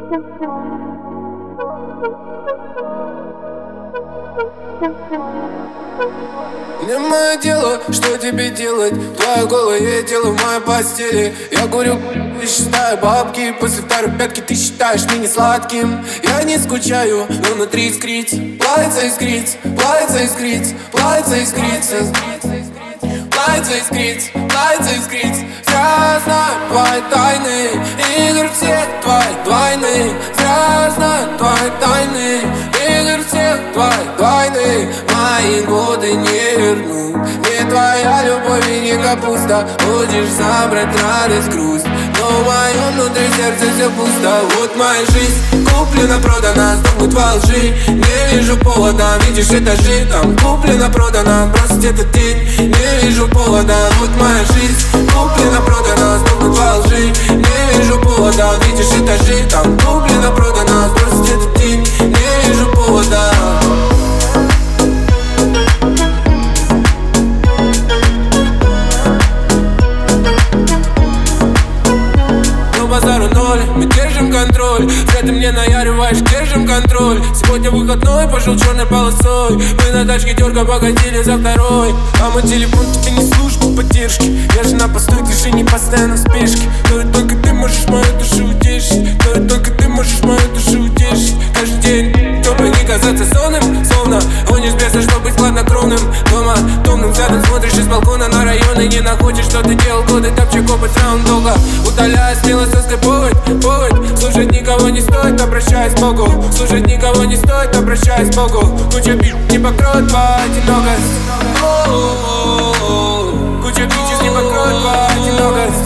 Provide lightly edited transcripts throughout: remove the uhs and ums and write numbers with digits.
Не мое дело, что тебе делать. Твое голое тело в моей постели. Я курю и считаю бабки. После второй пятки ты считаешь меня сладким. Я не скучаю, но внутри искрит. Плавится искрит, плавится искрит, плавится искрит. Плавится искрит, плавится искрит. Зря знаю твои тайны. Игр все твои двойны. Зря знаю твои тайны. Игр все твои двойны. Мои годы не верну. Не твоя любовь и не капуста. Хочешь забрать радость, грусть, но в моем внутри сердце все пусто. Вот моя жизнь куплена, продана, сдохнуть во лжи. Не вижу повода, видишь этажи. Там куплена, продана, бросить этот день. Не вижу повода, вот моя жизнь куплена, продана, сдохнуть во лжи. Не вижу повода, видишь этажи. Там куплена, продана, бросить этот день. Не вижу повода. Базару ноль, мы держим контроль. Зря ты мне наяриваешь, держим контроль. Сегодня выходной, пошел черной полосой. Мы на тачке терка погодили за второй. А мой телефон тебе не служит поддержки. Я же на посту, ты не постоянно в спешке. Но ведь только ты можешь мою душу утешить. Но ведь только ты можешь мою душу утешить. Каждый день, чтобы не казаться сонным. Словно гонишь беса, чтобы быть хладнокровным. Дома томным взглядом смотришь из балкона на район. И не находишь, что ты делал годы. Топчик опыт, раунд долго. Удаляя смело повод. Слушать никого не стоит, обращаясь к Богу. Слушать никого не стоит, обращаясь к Богу. Куча бич не покроет твою одинокость. Куча бичес не покроет твою одинокость.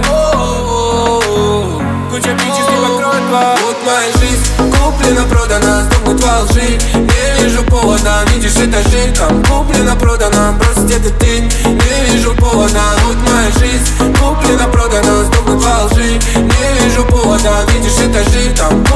Куча бичес не покроет твою. Вот моя жизнь куплена, продана, сдохнуть во лжи. Не вижу повода, видишь этажи. Там куплена, продана, бросить этот день. Не вижу повода, вот моя жизнь куплена, продана, сдохнуть во лжи. Не вижу повода, видишь этажи. Там